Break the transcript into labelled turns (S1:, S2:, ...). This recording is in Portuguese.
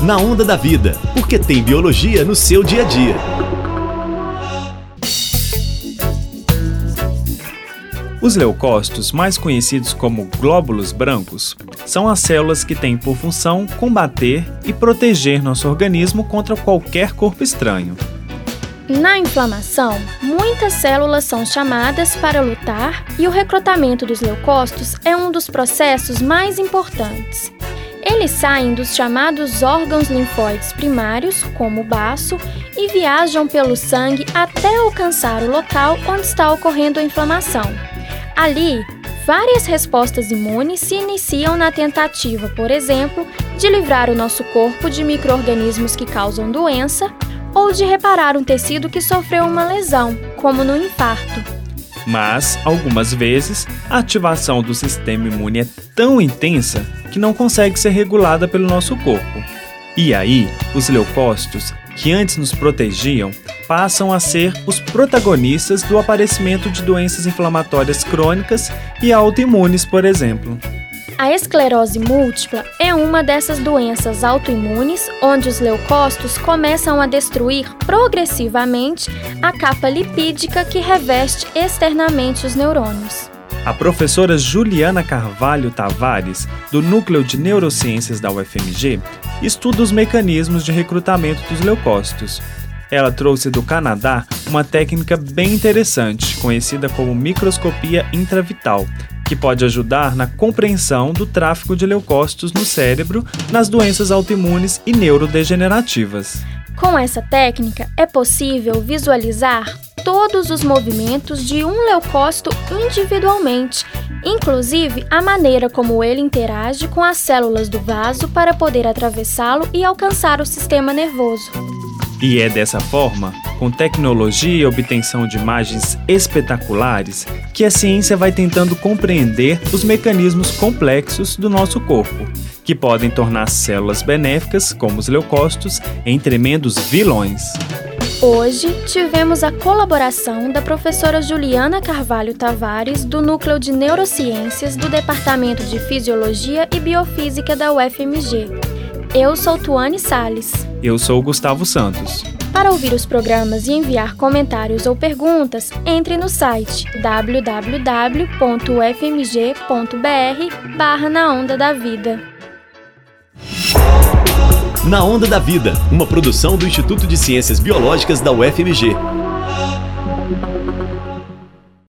S1: Na Onda da Vida, porque tem biologia no seu dia a dia.
S2: Os leucócitos, mais conhecidos como glóbulos brancos, são as células que têm por função combater e proteger nosso organismo contra qualquer corpo estranho.
S3: Na inflamação, muitas células são chamadas para lutar e o recrutamento dos leucócitos é um dos processos mais importantes. Eles saem dos chamados órgãos linfóides primários, como o baço, e viajam pelo sangue até alcançar o local onde está ocorrendo a inflamação. Ali, várias respostas imunes se iniciam na tentativa, por exemplo, de livrar o nosso corpo de micro-organismos que causam doença ou de reparar um tecido que sofreu uma lesão, como no infarto.
S2: Mas, algumas vezes, a ativação do sistema imune é tão intensa que não consegue ser regulada pelo nosso corpo. E aí, os leucócitos, que antes nos protegiam, passam a ser os protagonistas do aparecimento de doenças inflamatórias crônicas e autoimunes, por exemplo.
S3: A esclerose múltipla é uma dessas doenças autoimunes onde os leucócitos começam a destruir progressivamente a capa lipídica que reveste externamente os neurônios.
S2: A professora Juliana Carvalho Tavares, do Núcleo de Neurociências da UFMG, estuda os mecanismos de recrutamento dos leucócitos. Ela trouxe do Canadá uma técnica bem interessante, conhecida como microscopia intravital, que pode ajudar na compreensão do tráfego de leucócitos no cérebro nas doenças autoimunes e neurodegenerativas.
S3: Com essa técnica, é possível visualizar todos os movimentos de um leucócito individualmente, inclusive a maneira como ele interage com as células do vaso para poder atravessá-lo e alcançar o sistema nervoso.
S2: E é dessa forma, com tecnologia e obtenção de imagens espetaculares, que a ciência vai tentando compreender os mecanismos complexos do nosso corpo, que podem tornar células benéficas, como os leucócitos, em tremendos vilões.
S3: Hoje, tivemos a colaboração da professora Juliana Carvalho Tavares, do Núcleo de Neurociências do Departamento de Fisiologia e Biofísica da UFMG. Eu sou Tuane Salles.
S2: Eu sou Gustavo Santos.
S3: Para ouvir os programas e enviar comentários ou perguntas, entre no site www.ufmg.br/Na Onda da Vida.
S1: Na Onda da Vida, uma produção do Instituto de Ciências Biológicas da UFMG.